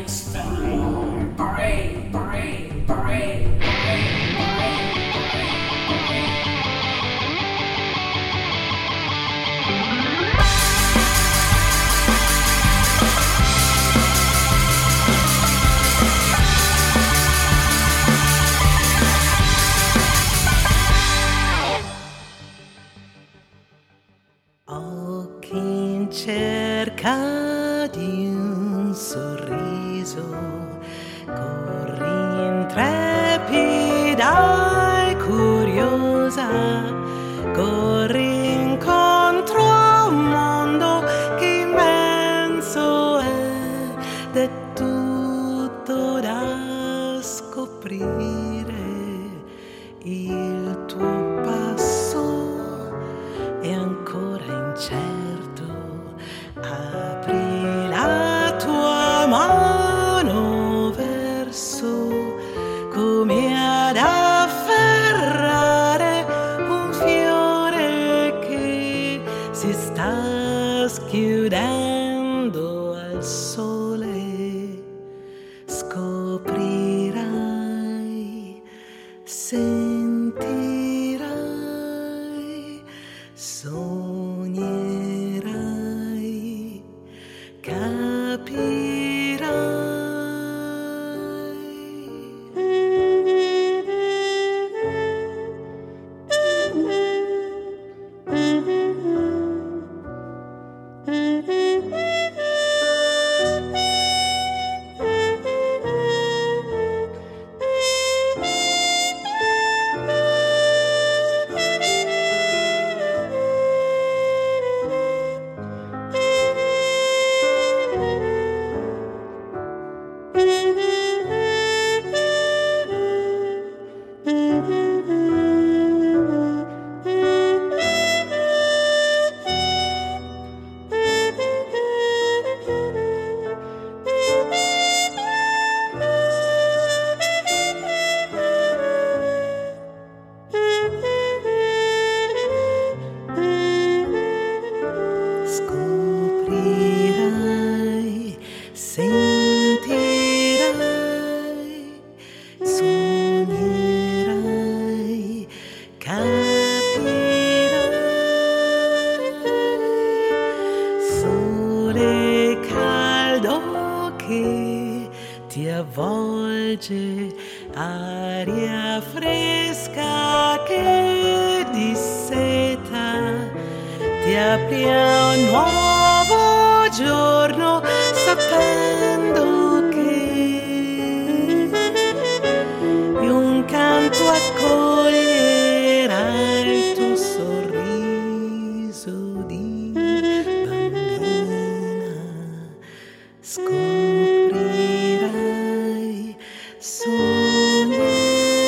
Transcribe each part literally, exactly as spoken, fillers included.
cerca di un sorriso, corri intrepida e curiosa, corri incontro a un mondo che immenso è, ed è tutto da scoprire. Il tuo passo è ancora incerto, apri la tua mano verso, come ad afferrare un fiore che si sta schiudendo al sole. Scoprirai, sentirai, sognerai, capirai. Scoprirai, sentirai, sognerai, capirai. Sole caldo che ti avvolge, aria fresca che disseta, ti apri a un nuovo giorno sapendo che di un canto accoglierai il tuo sorriso di bambina. Scoprirai, sognerai.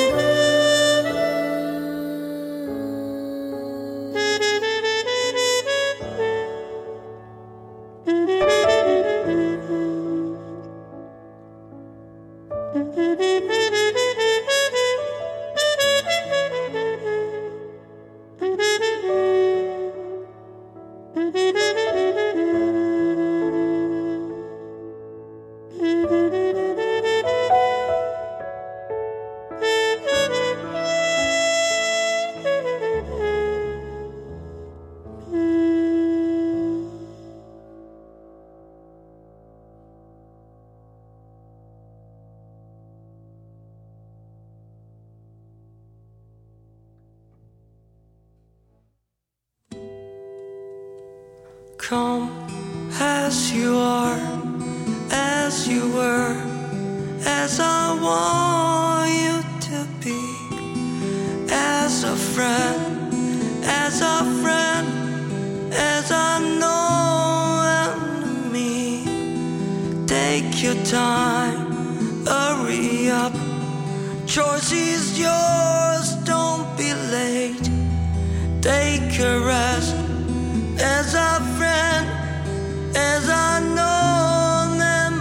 Come as you are, as you were, as I want you to be, as a friend, as a friend, as I know enemy. Take your time, hurry up, choice is yours, don't be late. Take a rest, as a friend, as I know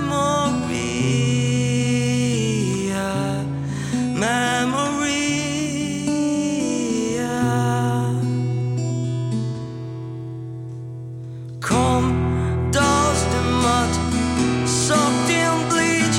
memory, memory. Come, dust and mud, soaked in bleach,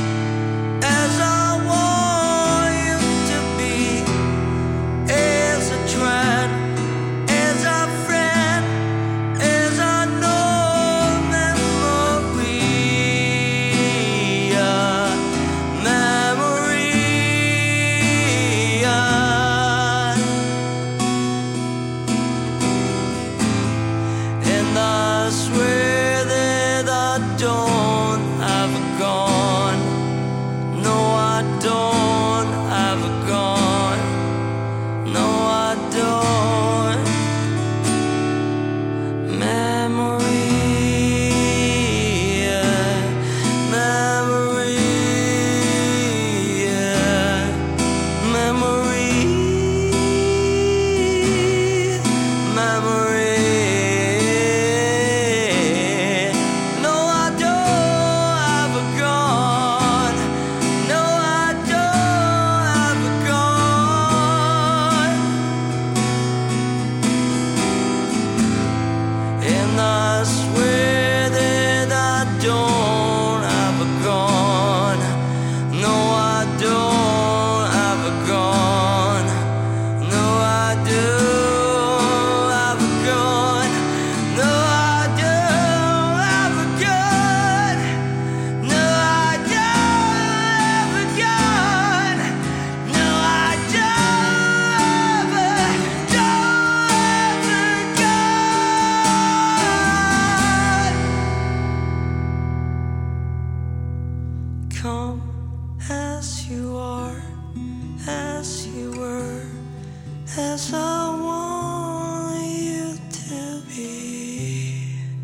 Come as you are, as you were, as I want you to be.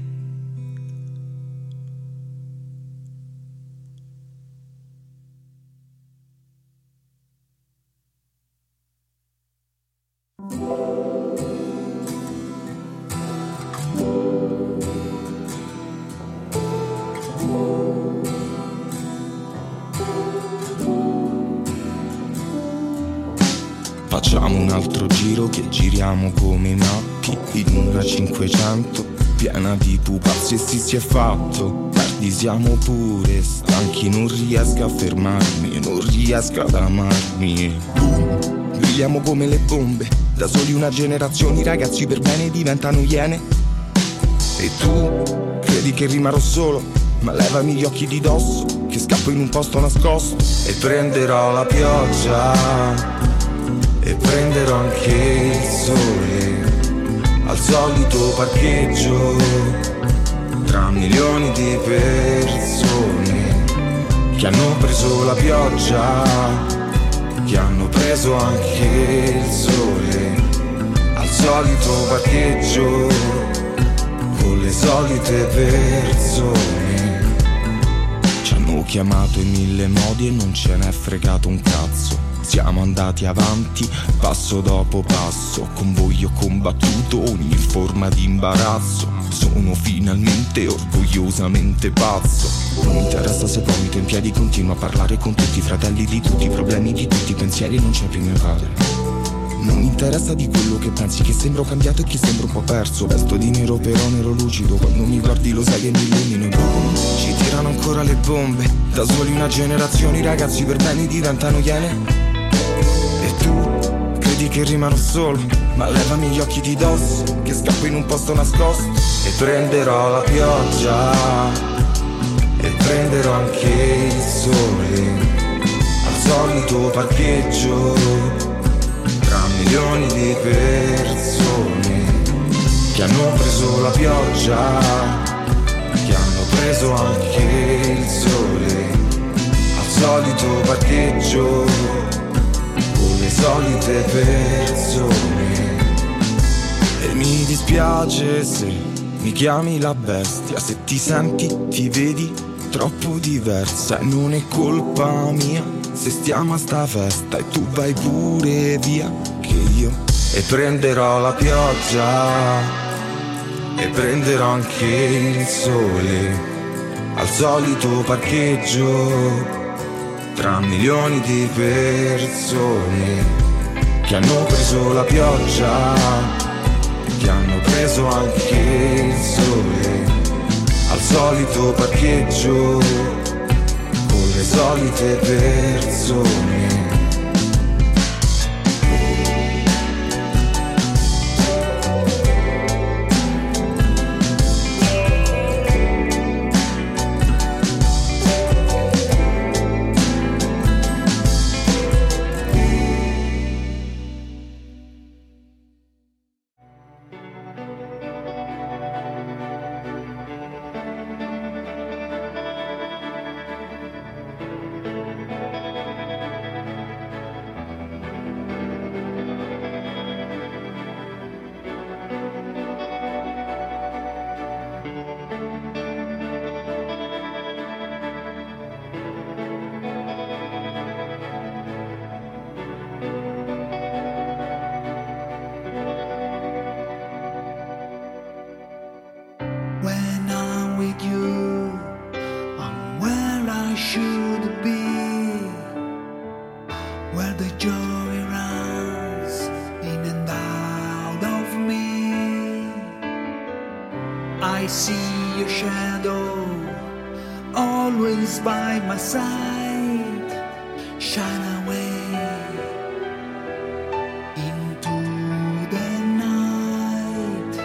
Facciamo un altro giro che giriamo come i matti in una cinquecento piena di pupazzi e si si è fatto tardi, siamo pure stanchi, non riesco a fermarmi, non riesco ad amarmi. Boom, brilliamo come le bombe, da soli una generazione i ragazzi per bene diventano iene. E tu credi che rimarrò solo, ma levami gli occhi di dosso che scappo in un posto nascosto e prenderò la pioggia e prenderò anche il sole al solito parcheggio tra milioni di persone che hanno preso la pioggia, che hanno preso anche il sole al solito parcheggio con le solite persone. Ci hanno chiamato in mille modi e non ce n'è fregato un cazzo. Siamo andati avanti, passo dopo passo, con voi ho combattuto ogni forma di imbarazzo. Sono finalmente orgogliosamente pazzo. Non mi interessa se vomito in piedi, continuo a parlare con tutti i fratelli di tutti i problemi, di tutti i pensieri, non c'è più mio padre. Non mi interessa di quello che pensi, che sembro cambiato e che sembro un po' perso. Vesto di nero però nero lucido, quando mi guardi lo sai che mi illumino. E boom, ci tirano ancora le bombe, da soli una generazione i ragazzi per bene diventano iene. E tu credi che rimarrò solo, ma levami gli occhi di dosso che scappo in un posto nascosto e prenderò la pioggia e prenderò anche il sole al solito parcheggio tra milioni di persone che hanno preso la pioggia, che hanno preso anche il sole al solito parcheggio le solite persone. E mi dispiace se mi chiami la bestia, se ti senti, ti vedi troppo diversa. E non è colpa mia se stiamo a sta festa e tu vai pure via, che io e prenderò la pioggia e prenderò anche il sole al solito parcheggio tra milioni di persone che hanno preso la pioggia, che hanno preso anche il sole al solito parcheggio con le solite persone. I see your shadow always by my side, shine away into the night.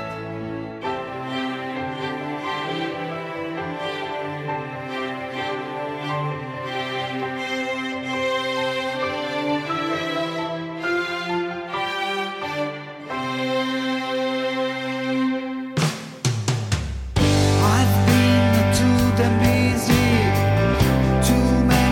I've been too damn busy, too many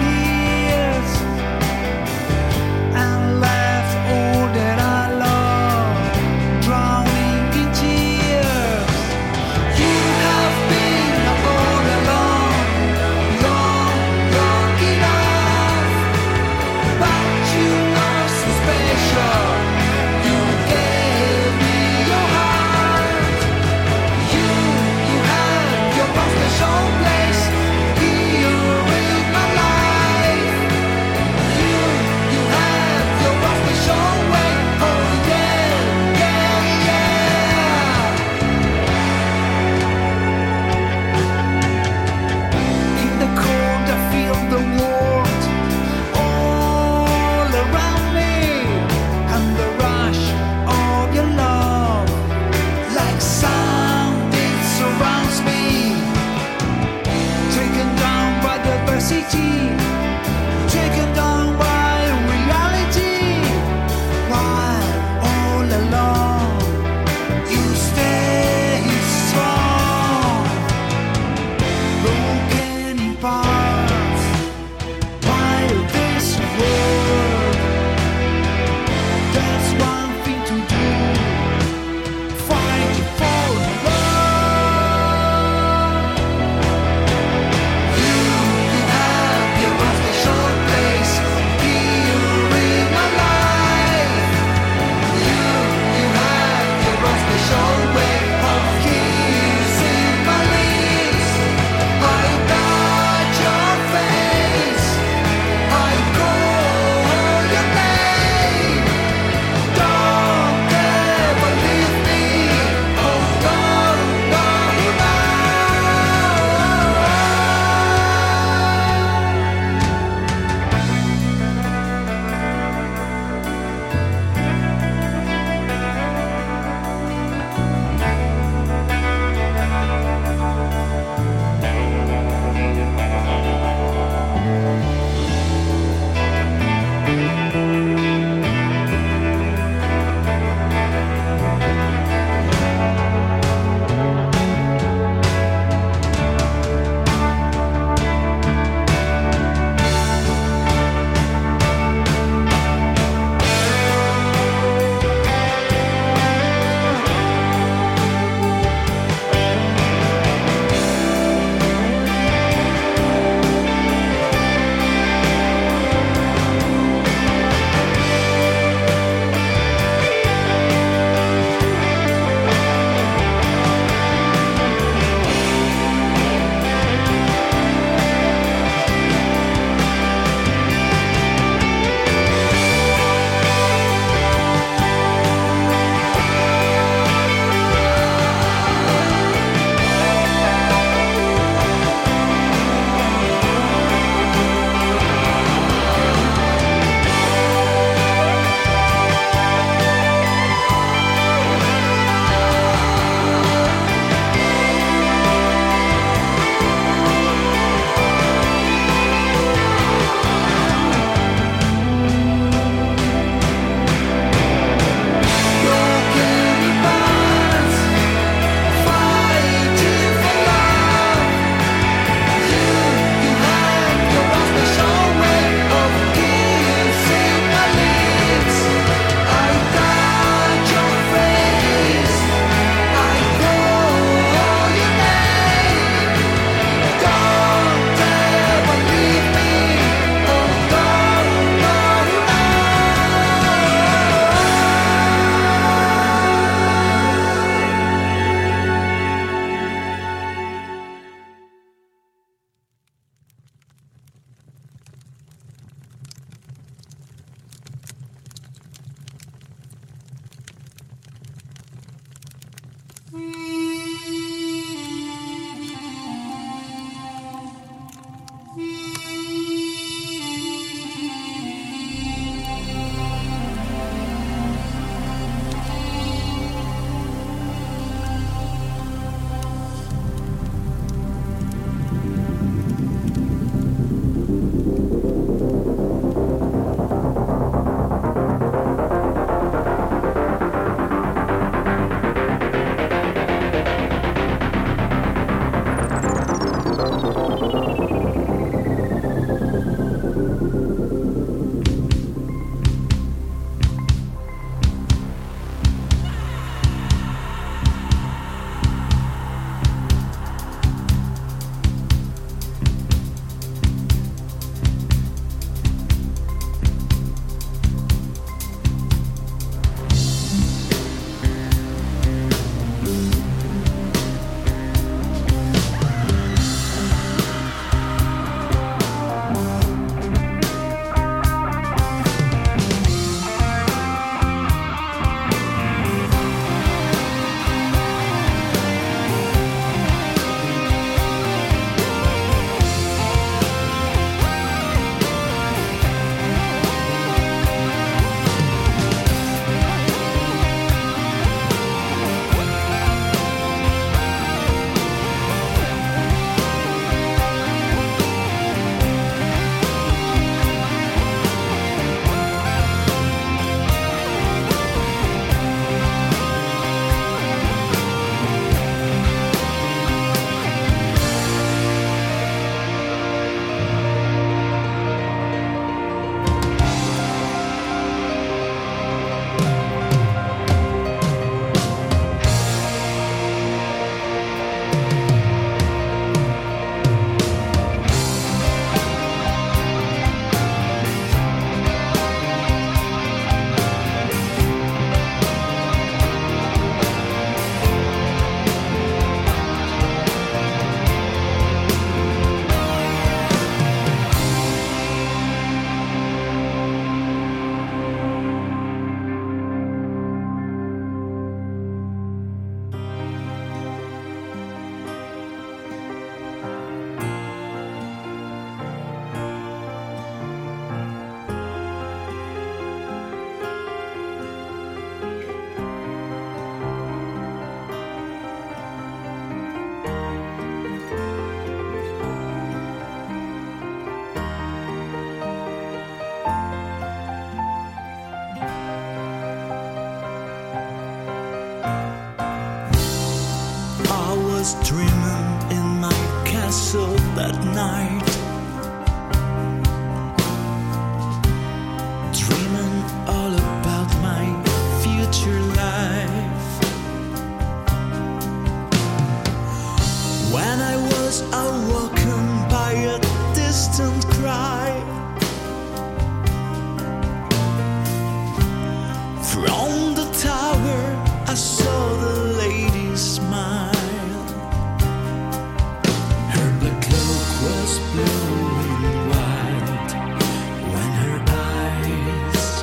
going wild when her eyes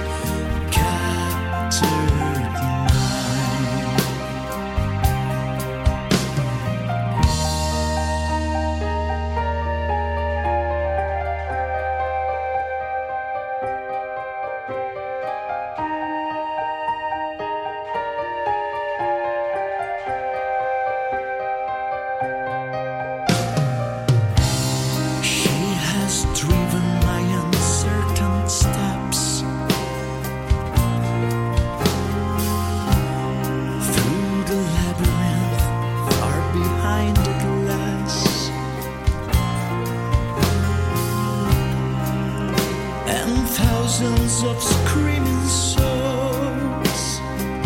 captured mine. She has driven my uncertain steps through the labyrinth far behind the glass, and thousands of screaming souls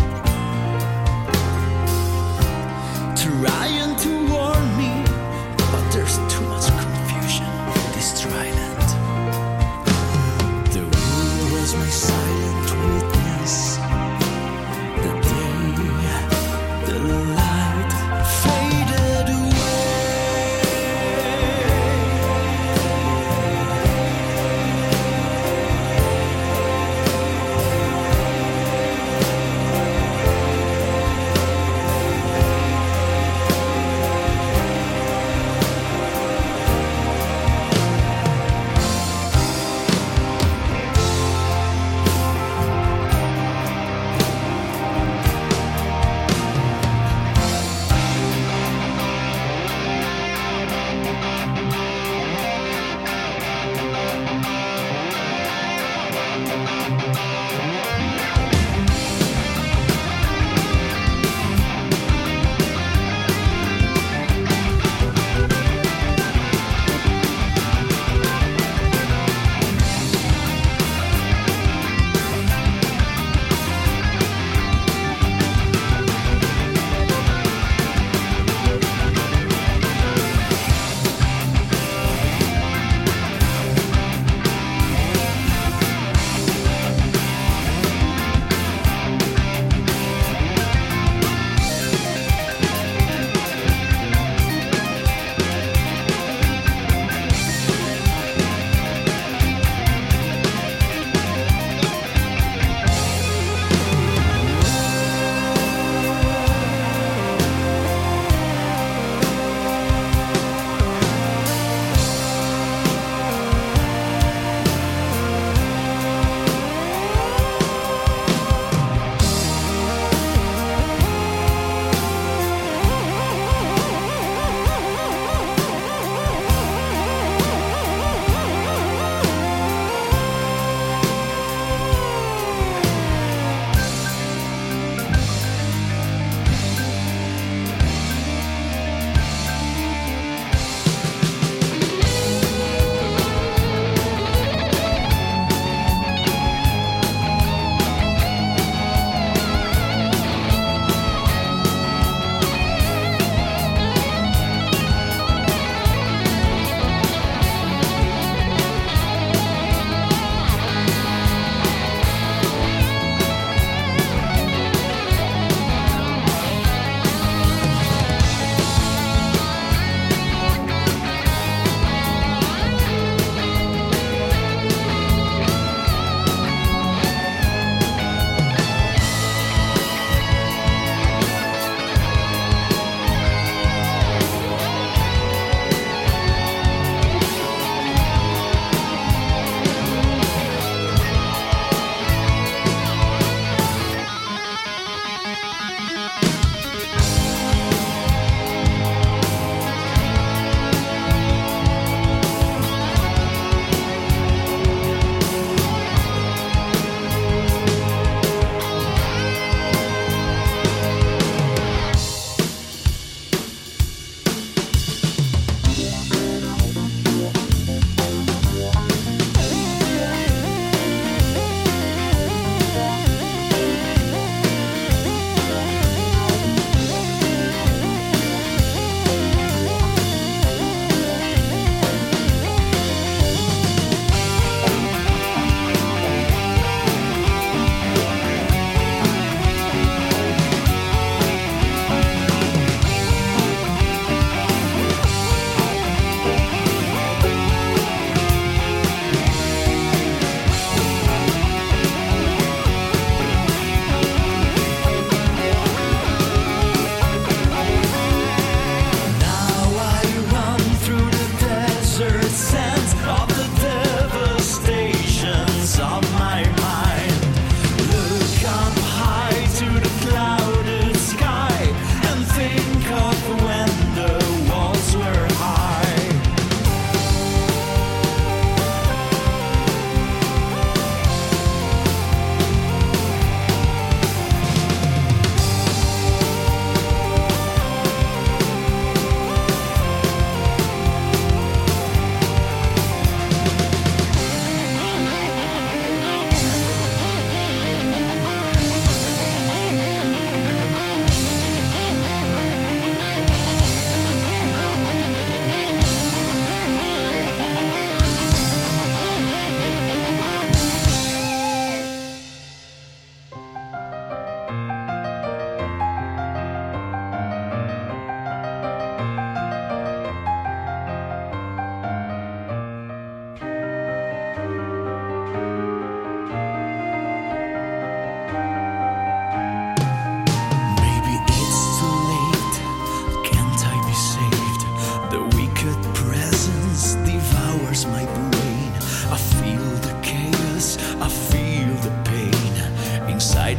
trying to warn me, but there's too much confusion in this trident. The world was my silent witness. The day, the light faded away.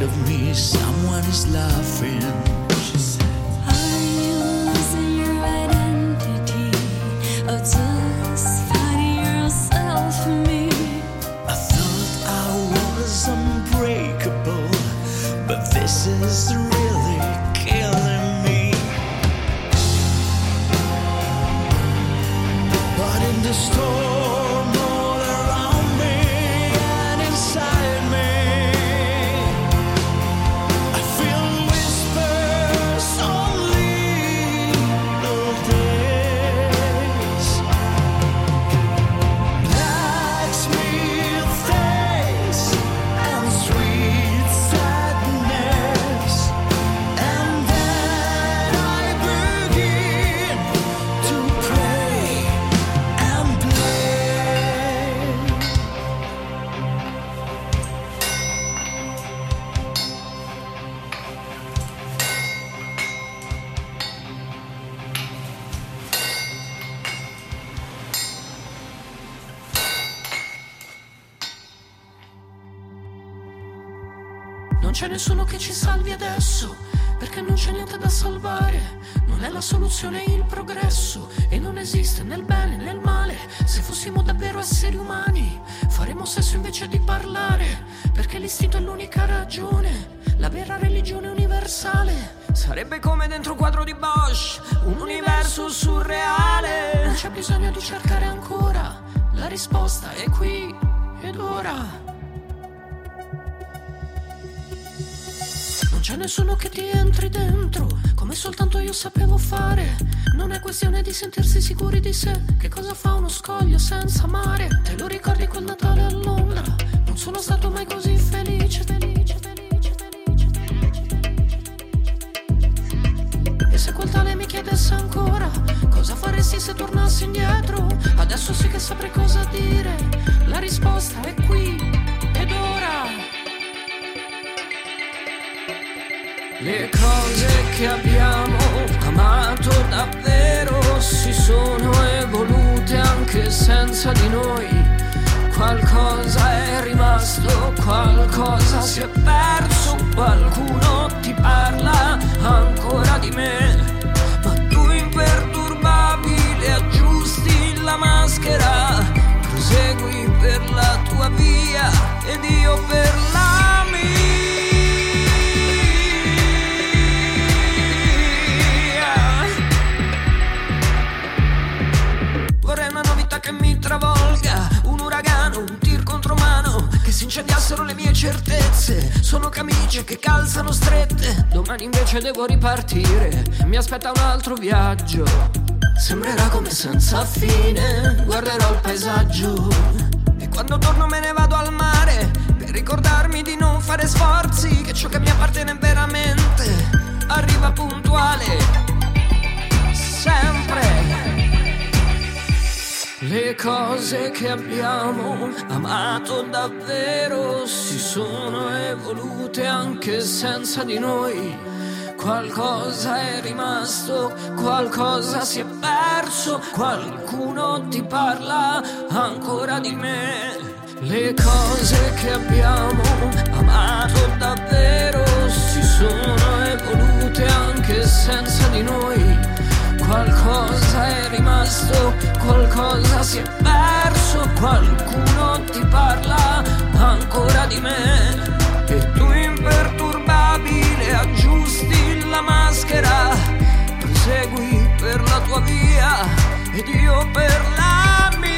inside of me someone is laughing. She said, are you losing your identity, or just fighting yourself for me? I thought I was unbreakable, but this is really killing me. But in the storm all around me and inside me, I feel whispers only little days. Blacksmith days and sweet sadness, and then I begin to pray and play. Non c'è nessuno che ci salvi adesso, perché non c'è niente da salvare. Non è la soluzione il progresso, e non esiste né il bene né il male. Se fossimo davvero esseri umani, faremmo sesso invece di parlare, perché l'istinto è l'unica ragione, la vera religione universale. Sarebbe come dentro un quadro di Bosch, un universo surreale. Non c'è bisogno di cercare ancora, la risposta è qui ed ora. Non c'è nessuno che ti entri dentro, come soltanto io sapevo fare. Non è questione di sentirsi sicuri di sé. Che cosa fa uno scoglio senza mare? Te lo ricordi quel Natale a Londra? Non sono stato mai così felice, felice, felice, felice, felice, felice. E se quel tale mi chiedesse ancora, cosa faresti se tornassi indietro? Adesso sì che saprei cosa dire. La risposta è qui ed ora. Le cose che abbiamo amato davvero si sono evolute anche senza di noi. Qualcosa è rimasto, qualcosa si è perso, qualcuno ti parla ancora di me. Ma tu imperturbabile aggiusti la maschera, prosegui per la tua via ed io per la mia. Vorrei una novità che mi travolga, un uragano, un tir contromano, che si incendiassero le mie certezze. Sono camicie che calzano strette, domani invece devo ripartire, mi aspetta un altro viaggio. Sembrerà come senza fine, guarderò il paesaggio, e quando torno me ne vado al mare, per ricordarmi di non fare sforzi, che ciò che mi appartiene veramente arriva puntuale, sempre. Le cose che abbiamo amato davvero si sono evolute anche senza di noi. Qualcosa è rimasto, qualcosa si è perso, qualcuno ti parla ancora di me. Le cose che abbiamo amato davvero si sono evolute anche senza di noi. Qualcosa è rimasto, qualcosa si è perso, qualcuno ti parla ancora di me. E tu imperturbabile aggiusti la maschera, prosegui per la tua via ed io per la mia.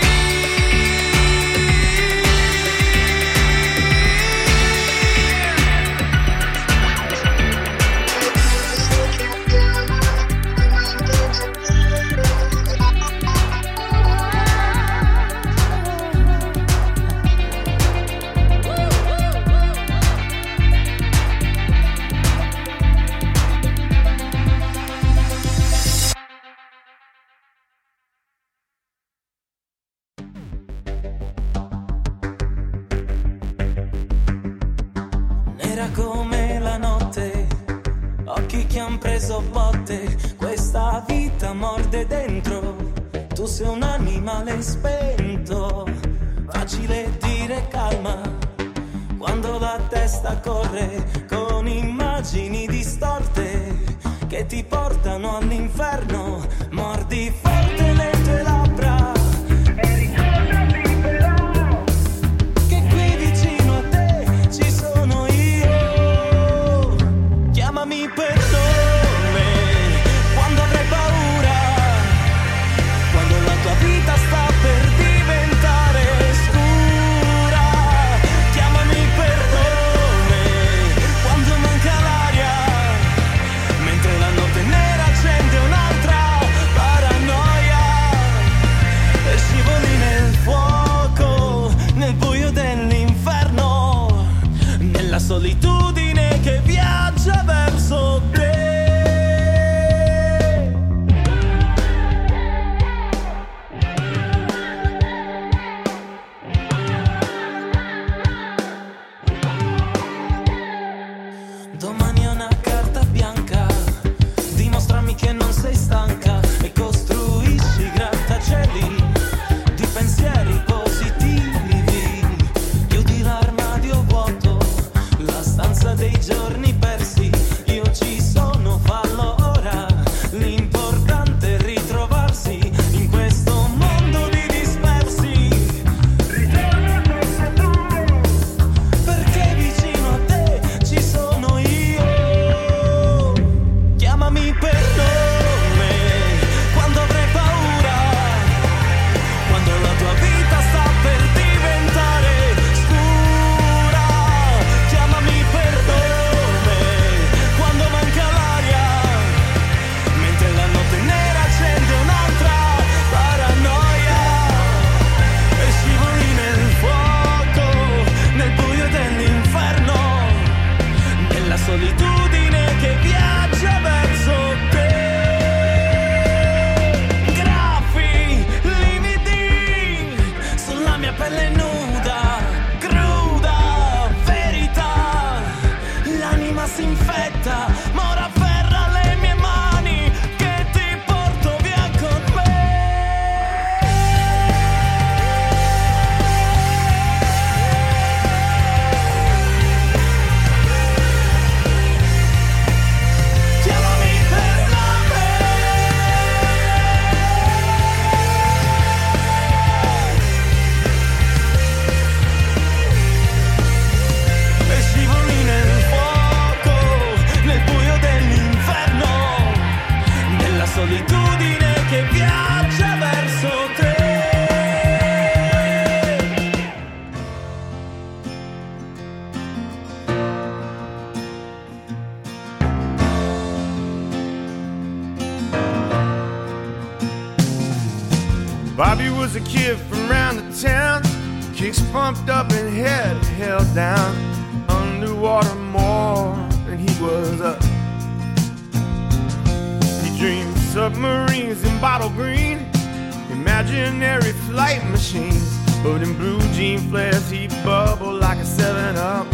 Come la notte, occhi che han preso botte, questa vita morde dentro, tu sei un animale spento, facile dire calma, quando la testa testa corre con immagini distorte che ti portano all'inferno. Mordi forte le tue labbra e ricordati però che qui vicino a te ci sono io. Chiamami per nome quando avrai paura, quando la tua vita sta per diventare scura. Chiamami per nome quando manca l'aria, mentre la notte nera accende un'altra paranoia e scivoli nel fuoco, nel buio dell'inferno, nella solitudine che viaggia verso te. Domani è una carta bianca, dimostrami che non sei stanca e costruisci grattacieli di pensieri positivi. Chiudi l'armadio vuoto, la stanza dei giorni persi. Io ci sono, fallo ora. L'importante è ritrovarsi in questo mondo di dispersi. Ritorna pensa tu, perché vicino a te ci sono io. Chiamami per nome quando avrai paura, quando la tua vita sta per diventare scura. Chiamami per nome quando manca l'aria, mentre la notte nera accende un'altra paranoia e scivoli nel fuoco, nel buio dell'inferno, nella solitudine che viaggia verso te. Graffi lividi sulla mia pelle nuda, cruda verità. L'anima si infetta, ma ora afferra le mie mani che ti porto via con me. Chiamami per nome e scivoli nel fuoco, nel buio dell'inferno, nella solitudine che viaggia verso te. Bobby was a kid from round the town, kicks pumped up and head held down, underwater more than he was up. He dreamed submarines in bottle green, imaginary flight machines, but in blue jean flares he'd bubble like a seven up.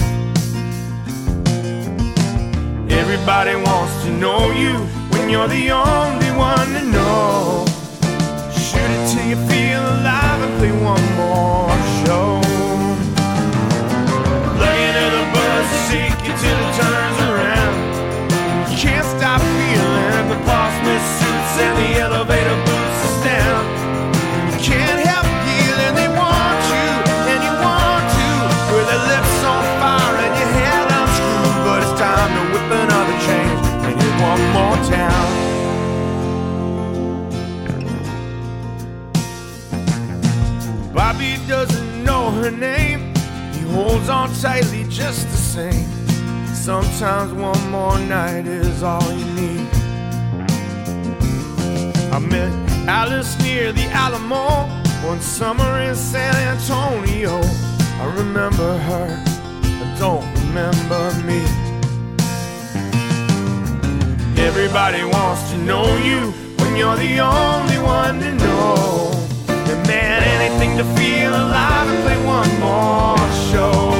Everybody wants to know you when you're the only one to know. Shoot it till you feel alive and play one more show. Plug into the buzz to shake you till it turns around. You can't stop feeling the cosmic suits and the elevator boots us down. You can't help feeling they want you and you want to, with their lips on fire and your head unscrewed. But it's time to whip another change and hit one more town. Bobby doesn't know her name, he holds on tightly just the same. Sometimes one more night is all you need. I met Alice near the Alamo one summer in San Antonio. I remember her, I don't remember me. Everybody wants to know you when you're the only one to know. And man, anything to feel alive and play one more show.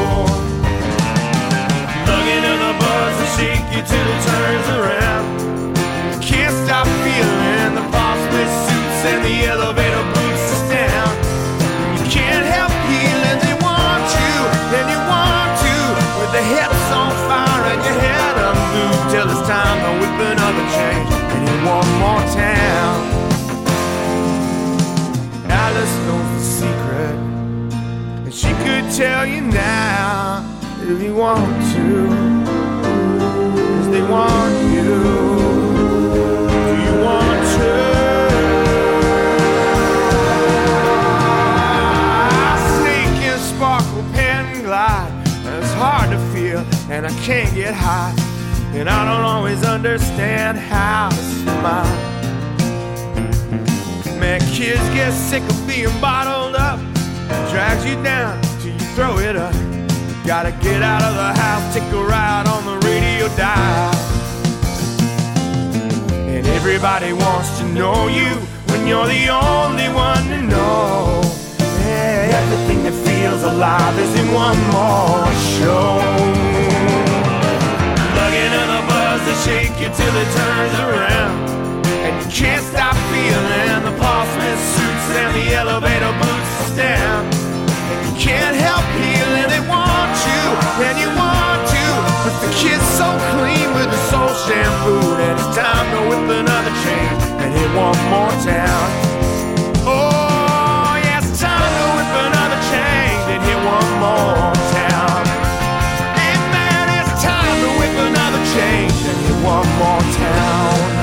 Plug into the buzz and shake you till it turns around. Can't stop feeling the cosmic suits and the elevator boots us down. You can't help feeling they want you, and you want to, with the hips time to whip another change and hit one more town. Alice knows the secret, and she could tell you now if you want to, 'cause they want you. Do you want to? Snake and sparkle, pen and glide, and it's hard to feel, and I can't get high, and I don't always understand how to smile. Man, kids get sick of being bottled up, it drags you down till you throw it up. Gotta get out of the house, take a ride on the radio dial. And everybody wants to know you when you're the only one to know. Yeah, everything that feels alive is in one more show. Plug into the buzz to shake you till it turns around, and you can't stop feeling the Paul Smith suits and the elevator boots down. And you can't help feeling they want you, and you want to, but the kid's so clean with the soul shampoo that it's time to whip another chain and hit one more town. Oh, yeah, it's time to whip another chain and hit one more town. Hey, man, it's time to whip another chain and hit one more town.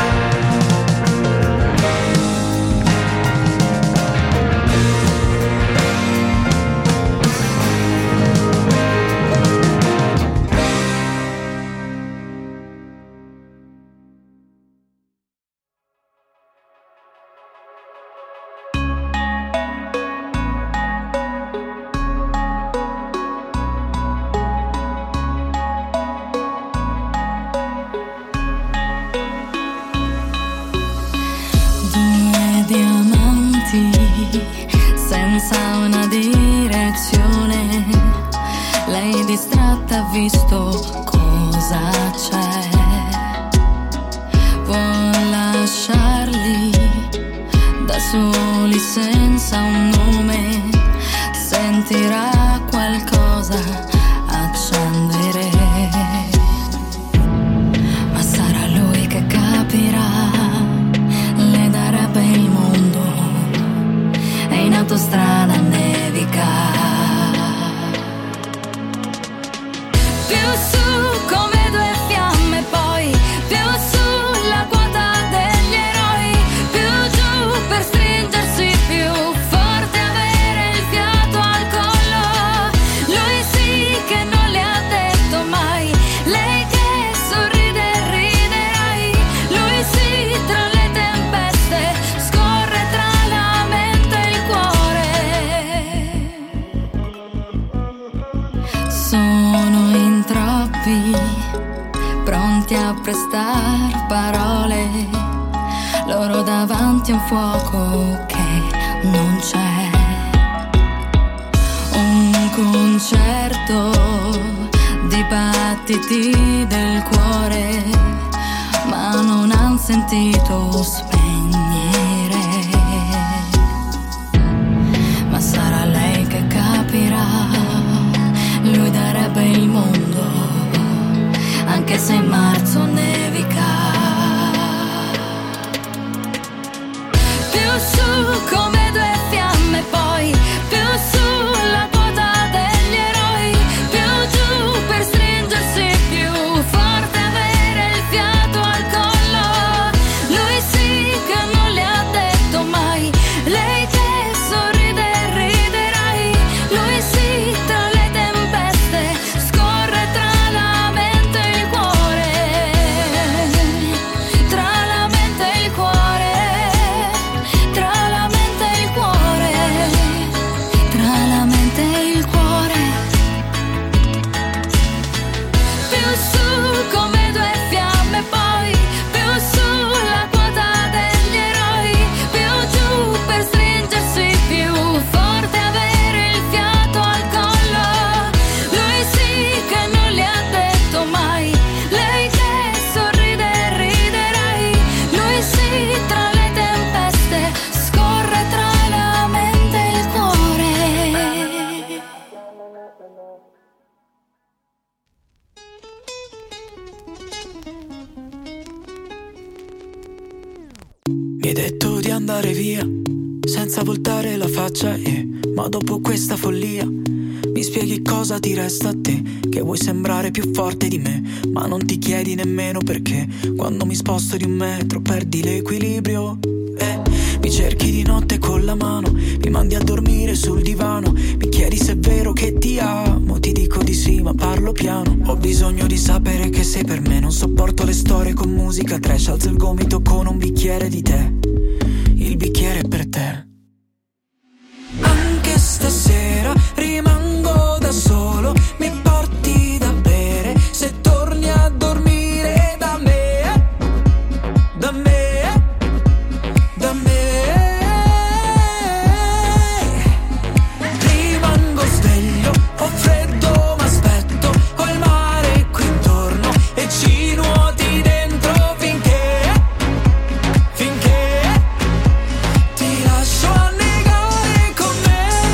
Senza una direzione, lei distratta ha visto cosa c'è. Può lasciarli da soli senza un nome, sentirà qualcosa accendere. Ma sarà lui che capirà, le darebbe il mondo, e in autostrada nevica. Più su come due fiamme, poi più sulla quota degli eroi, più giù per stringersi più forte, avere il fiato al collo. Lui sì che non le ha detto mai, lei che sorride e riderai. Lui sì tra le tempeste, scorre tra la mente e il cuore. Sono in troppi, pronti a prestar parole, loro davanti a un fuoco che non c'è. Un concerto di battiti del cuore, ma non han sentito spegnere. Ma sarà lei che capirà, lui darebbe il mondo, anche se in marzo nevica. Più su come due fiamme, poi più sulla quota degli eroi, più giù per stringersi più forte, avere il fiato al collo. Lui sì che non andare via senza voltare la faccia, eh. Ma dopo questa follia mi spieghi cosa ti resta a te, che vuoi sembrare più forte di me, ma non ti chiedi nemmeno perché. Quando mi sposto di un metro perdi l'equilibrio, eh. Mi cerchi di notte con la mano, mi mandi a dormire sul divano, mi chiedi se è vero che ti amo, ti dico di sì ma parlo piano. Ho bisogno di sapere che sei per me, non sopporto le storie con musica trash, alzo il gomito con un bicchiere di tè, il bicchiere è per te. Anche stasera rimango da solo, mi porti da bere, se torni a dormire da me, da me, da me. Rimango sveglio, ho freddo ma aspetto, ho il mare qui intorno e ci nuoti dentro finché, finché ti lascio annegare con me.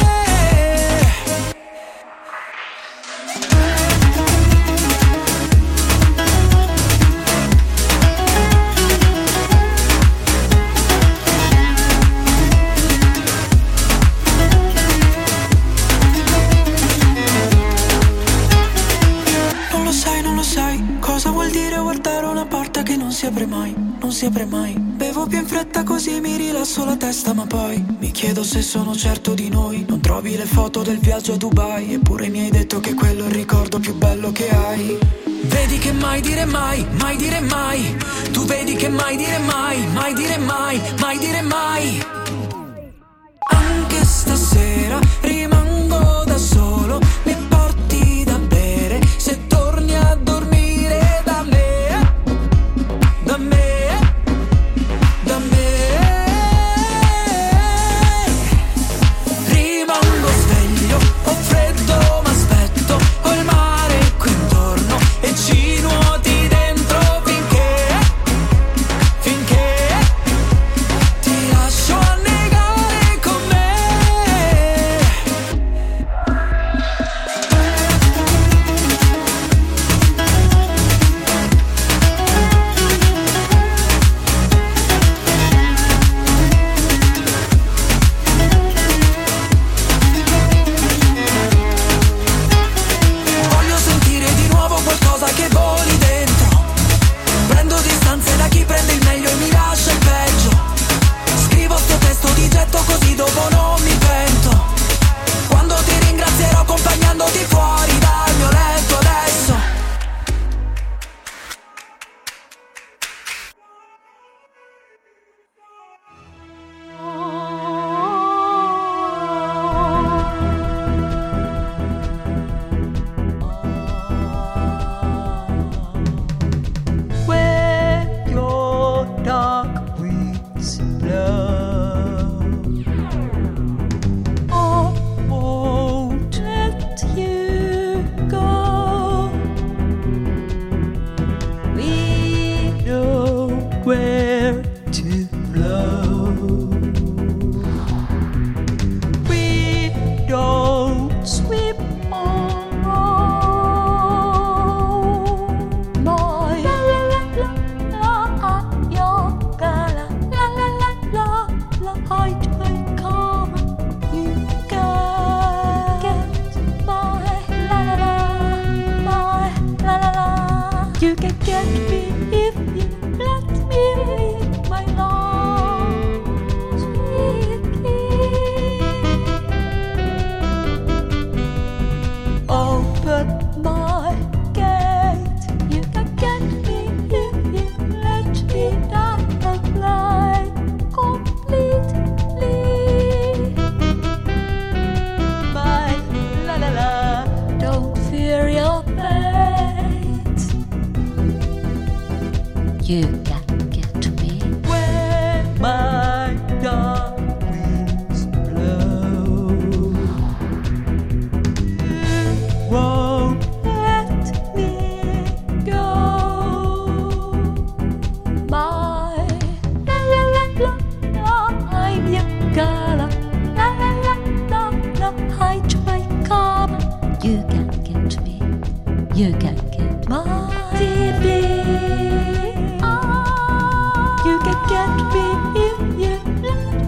Non lo sai, non lo sai cosa vuol dire guardare una porta che non si apre mai, non si apre mai. Bevo più in fretta così mi rilasso la testa, ma poi mi chiedo se sono certo di noi. Non trovi le foto del viaggio a Dubai, eppure mi hai detto che quello è il ricordo più bello che hai. Vedi che mai dire mai, mai dire mai. Tu vedi che mai dire mai, mai dire mai, mai dire mai. Anche stasera rimango da solo, mi porti da bere, se torni a dormire da me, da me, da me. Rimango sveglio, ho freddo ma aspetto, ho il mare qui intorno e ci nuoti dentro finché, finché ti lascio annegare con me. Voglio sentire di nuovo qualcosa che voli dentro. Prendo distanze da chi prende il meglio e mi lascia il peggio. Scrivo sto testo di getto così dopo non mi pento. Quando ti ringrazierò accompagnandoti fuori dal mio letto adesso. Where your dark winds blow, I won't let you go. We know where to flow. We don't sweep on my la la la la la your gala la la la la la I take come you can get my la la la my la la la. You can get me if you let me, my long sweet key. Open my gate, you can get me if you let me down the fly completely. My la la la, don't fear your fate. You can get me where my dark winds blow. You won't let me go. My la la la la la, I'm your gala. La la la la la, I try come. You can get me. You can get my T V. You can get me if you let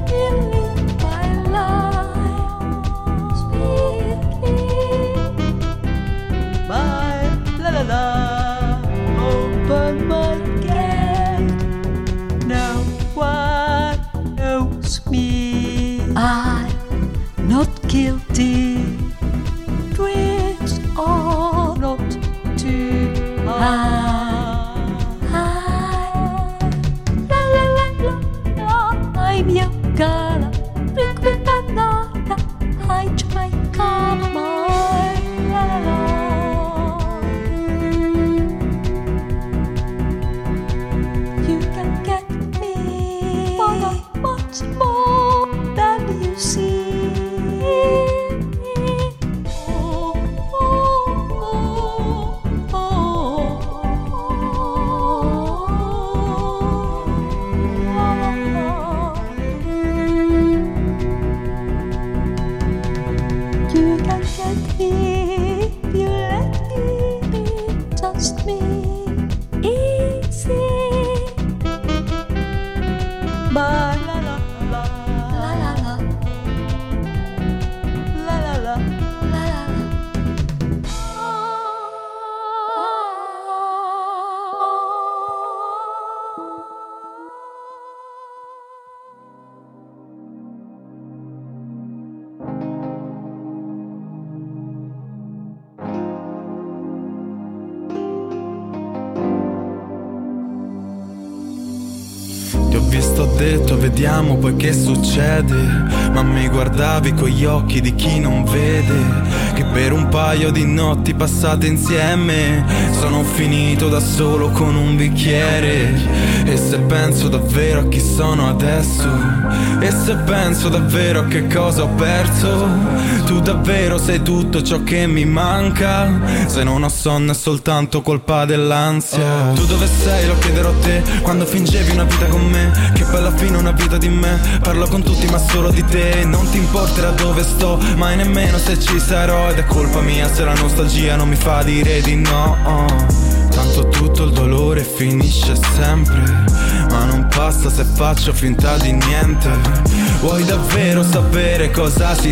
Detto vediamo poi che succede, ma mi guardavi con gli occhi di chi non vede che per un paio di notti passate insieme sono finito da solo con un bicchiere. E se penso davvero a chi sono adesso, e se penso davvero a che cosa ho perso, tu davvero sei tutto ciò che mi manca. Se non ho sonno è soltanto colpa dell'ansia. Tu dove sei? Lo chiederò a te. Quando fingevi una vita con me, che poi alla fine una vita di me. Parlo con tutti ma solo di te. Non ti importerà dove sto, mai nemmeno se ci sarò. Ed è colpa mia se la nostalgia non mi fa dire di no. Tanto tutto il dolore finisce sempre, ma non passa se faccio finta di niente. Vuoi davvero sapere cosa si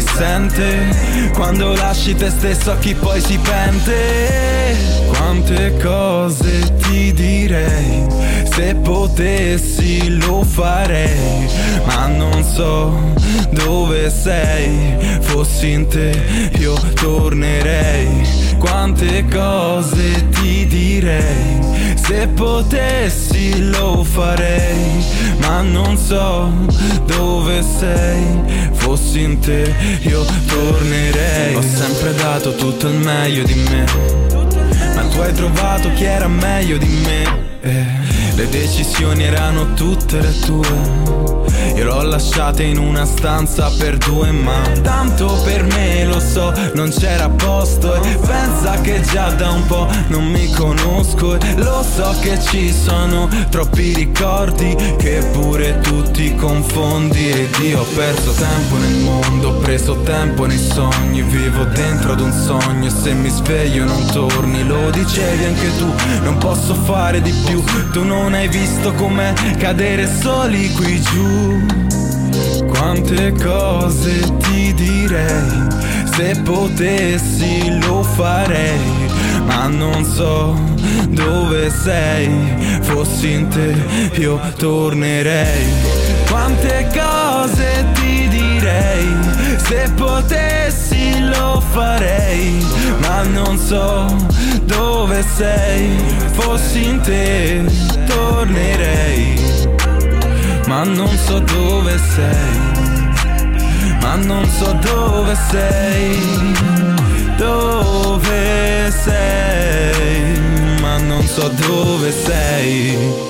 sente quando lasci te stesso a chi poi si pente? Quante cose ti direi, se potessi lo farei, ma non so dove sei. Fossi in te io tornerei. Quante cose ti direi, se potessi lo farei, ma non so dove sei. Fossi in te io tornerei. Ho sempre dato tutto il meglio di me, ma tu hai trovato chi era meglio di me. eh, Le decisioni erano tutte le tue, io l'ho lasciata in una stanza per due, ma tanto per me lo so, non c'era posto. E pensa che già da un po' non mi conosco, e lo so che ci sono troppi ricordi che pure tu ti confondi. Ed io ho perso tempo nel mondo, ho preso tempo nei sogni, vivo dentro ad un sogno e se mi sveglio non torni. Lo dicevi anche tu, non posso fare di più, tu non hai visto com'è cadere soli qui giù. Quante cose ti direi, se potessi lo farei, ma non so dove sei. Fossi in te io tornerei. Quante cose ti direi, se potessi lo farei, ma non so dove sei. Fossi in te tornerei, ma non so dove sei, ma non so dove sei, dove sei, ma non so dove sei.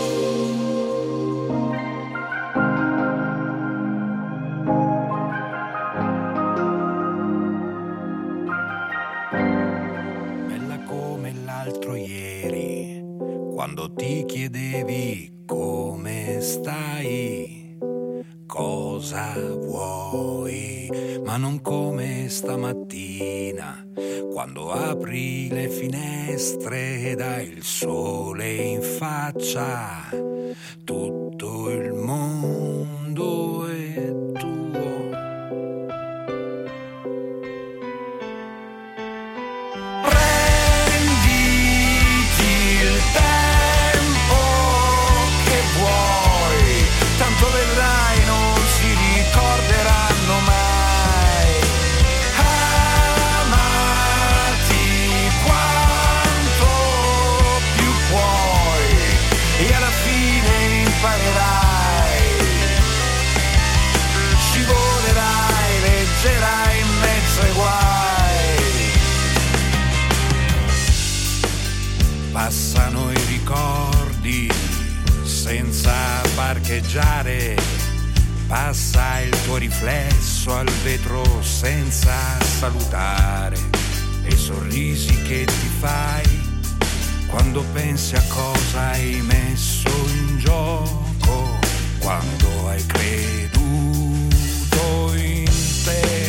Bella come l'altro ieri, quando ti chiedevi come stai, cosa vuoi, ma non come stamattina, quando apri le finestre e dai il sole in faccia, tutto il mondo è tuo. Più parcheggiare, passa il tuo riflesso al vetro senza salutare, e sorrisi che ti fai quando pensi a cosa hai messo in gioco, quando hai creduto in te.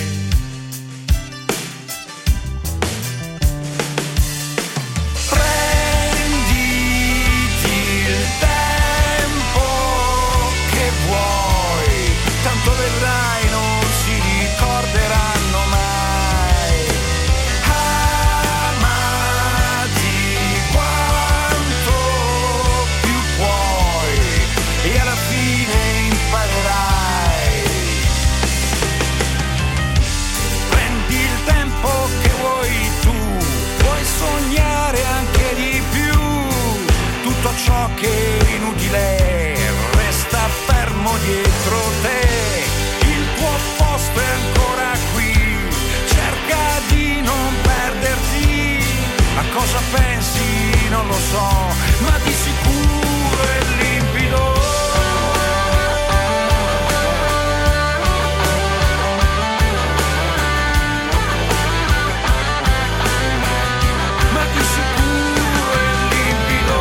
Vedrai non si ricorderanno mai. Amati quanto più puoi e alla fine imparerai. Prendi il tempo che vuoi tu, puoi sognare anche di più. Tutto ciò che è inutile resta fermo dietro te. Posto è ancora qui, cerca di non perderti. A cosa pensi non lo so, ma di sicuro è limpido. Ma di sicuro è limpido.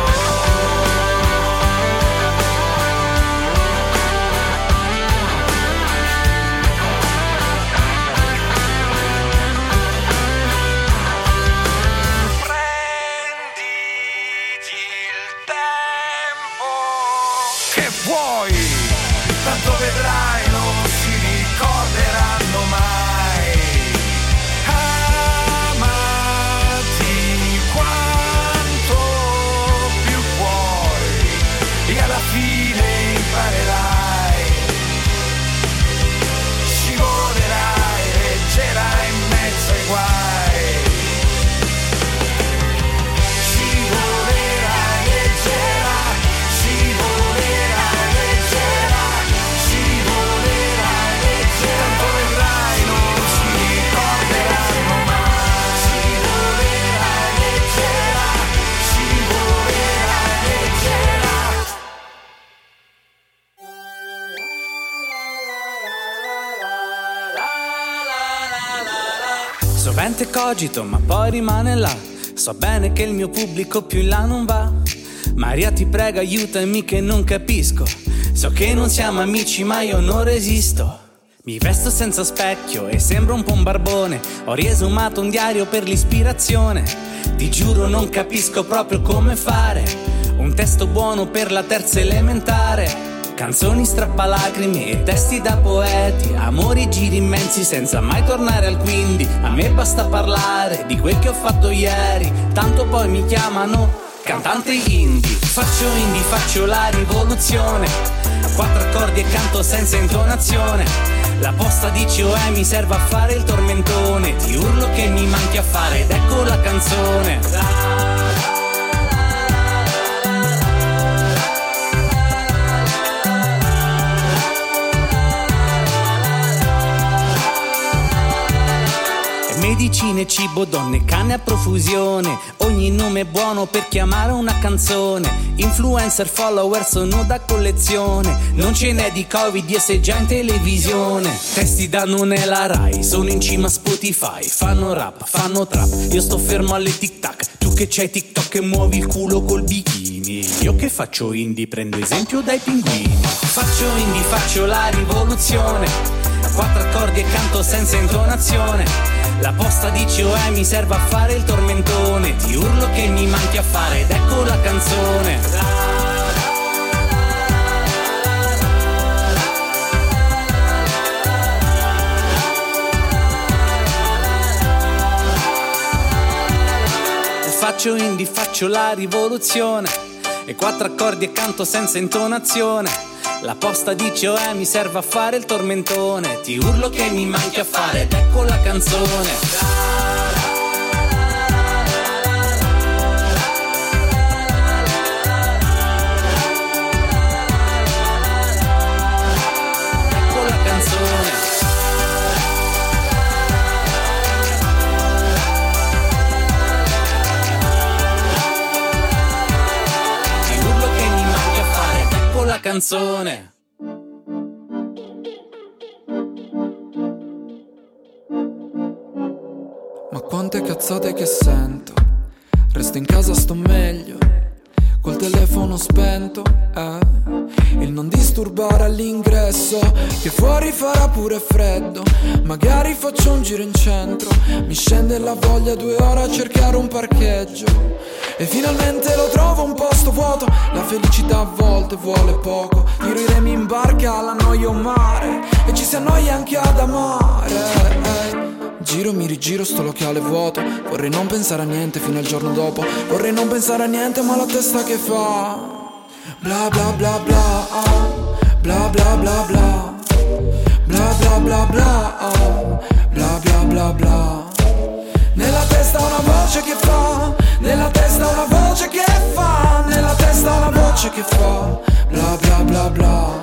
Tanto vedrai non si ricorderanno mai. Amati quanto più puoi e alla fine imparerai. Scivolerai leggera in mezzo ai guai. Scivolerai leggera, scivolerai leggera. Tanto vedrai non si ricorderanno mai. Scivolerai leggera, scivolerai leggera. Sovente cogito ma poi rimane là. So bene che il mio pubblico più in là non va. Maria ti prego aiutami che non capisco. So che non siamo amici ma io non resisto. Mi vesto senza specchio e sembro un po' un barbone. Ho riesumato un diario per l'ispirazione. Ti giuro non capisco proprio come fare un testo buono per la terza elementare. Canzoni strappalacrime e testi da poeti, amori giri immensi senza mai tornare al quindi. A me basta parlare di quel che ho fatto ieri, tanto poi mi chiamano cantante indie. Faccio indie, faccio la rivoluzione, quattro accordi e canto senza intonazione. La posta dice oh eh, mi serve a fare il tormentone. Ti urlo che mi manchi a fare ed ecco la canzone. Medicine, cibo, donne, canne a profusione. Ogni nome è buono per chiamare una canzone. Influencer, follower sono da collezione. Non ce n'è di Covid e sei già in televisione. Testi danno nella Rai, sono in cima a Spotify. Fanno rap, fanno trap, io sto fermo alle tic tac. Tu che c'hai TikTok e muovi il culo col bikini. Io che faccio indie prendo esempio dai pinguini. Faccio indie, faccio la rivoluzione, quattro accordi e canto senza intonazione. La posta dice oh eh, mi serve a fare il tormentone. Ti urlo che mi manchi a fare ed ecco la canzone. Faccio indie, faccio la rivoluzione, e quattro accordi e canto senza intonazione. La posta dice oh eh, mi serve a fare il tormentone. Ti urlo che mi manchi a fare ed ecco la canzone. Canzone. canzone. Ma quante cazzate che sento. Resto in casa, sto meglio, col telefono spento, eh. Il non disturbare all'ingresso, che fuori farà pure freddo. Magari faccio un giro in centro, mi scende la voglia due ore a cercare un parcheggio. E finalmente lo trovo un posto vuoto. La felicità a volte vuole poco. Tiro i remi in barca, la noia un mare, e ci si annoia anche ad amare, eh. Giro, mi rigiro, sto locale vuoto. Vorrei non pensare a niente fino al giorno dopo. Vorrei non pensare a niente, ma la testa che fa bla bla bla bla, bla bla bla bla, bla bla bla bla, bla bla bla bla. Nella testa una voce che fa, nella testa una voce che fa, nella testa una voce che fa bla bla bla bla.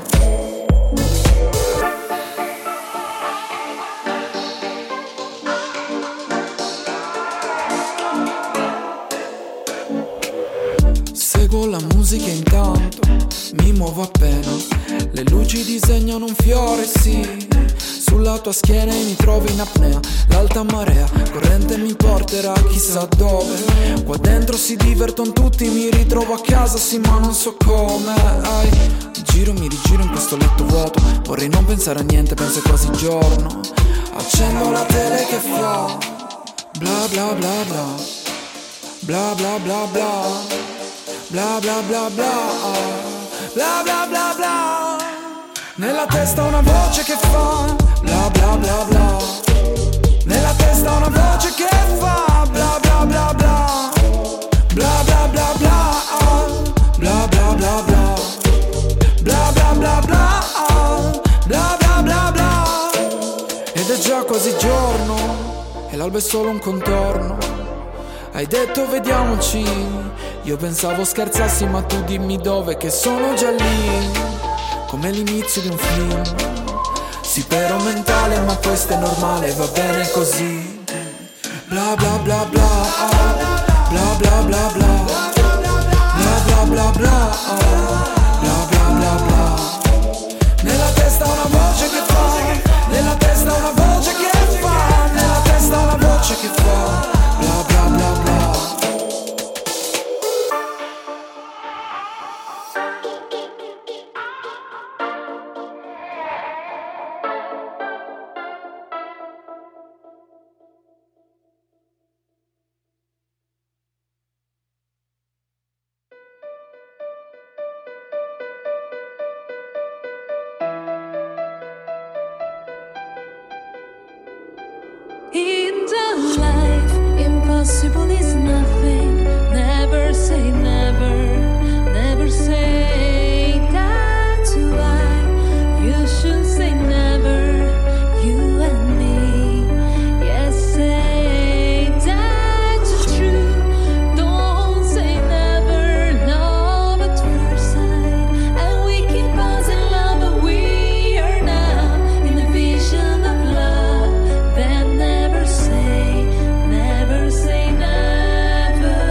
Seguo la musica intanto, mi muovo appena le luci disegnano un fiore, sì. Sulla tua schiena mi trovo in apnea. L'alta marea, corrente mi porterà chissà dove. Qua dentro si divertono tutti, mi ritrovo a casa, sì ma non so come. Ai, giro, mi rigiro in questo letto vuoto. Vorrei non pensare a niente, penso è quasi giorno. Accendo la tele che fa bla bla bla bla, bla bla bla bla, bla bla bla bla, bla bla bla bla. Nella testa una voce che fa bla bla bla bla, nella testa una voce che fa bla bla bla bla, bla bla bla bla, bla bla bla bla, bla bla bla bla, bla bla bla bla. Ed è già quasi giorno e l'alba è solo un contorno. Hai detto vediamoci, io pensavo scherzassi ma tu dimmi dove, che sono già lì, come l'inizio di un film. Sì però mentale ma questo è normale, va bene così. Bla bla bla bla, bla bla bla bla, bla bla bla bla, bla bla bla bla. Nella testa una voce che fa, nella testa una voce che fa, nella testa una voce che fa bla bla bla bla. In the life, impossible is nothing. Never say never, never say that's why you should say never, you and me. Yes, say that's true. Don't say never, love at first sight. And we keep us in love, but we are now in the vision of love. Then never say, never say never.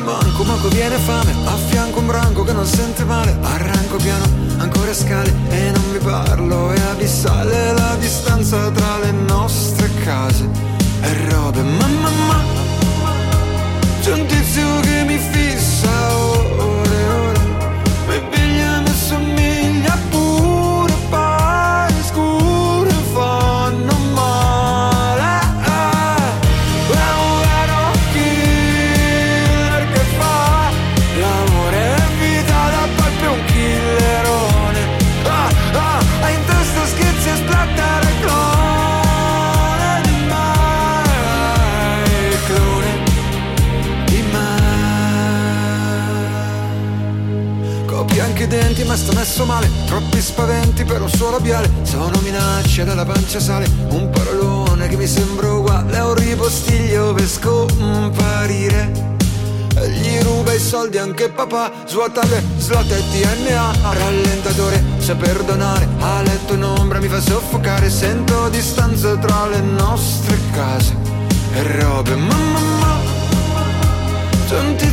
manco, manco viene fame. A fianco un branco che non sente male. Arranco piano, ancora scale e non vi parlo. È abissale la distanza tra le nostre case e robe. Mamma, mamma, c'è un tizio che mi fissa ore e ore. Mi piglia, mi somiglia pure, pare scure, fanno male. È un vero killer che fa l'amore e vita da poi più un killerone. Ah, ah, ha in testa schizzi e splatter e clone di mai, clone di mai. Copia anche i denti ma sta messo male. Troppi spaventi per un suo labiale. Sono minacce dalla pancia sale. Un parolone che mi sembra uguale a un ripostiglio per scomparire. E gli ruba i soldi anche papà. Svuota le slot e D N A. Rallentatore, sa perdonare. A letto in ombra mi fa soffocare. Sento distanza tra le nostre case e robe. Mamma, mamma, c'è un tizio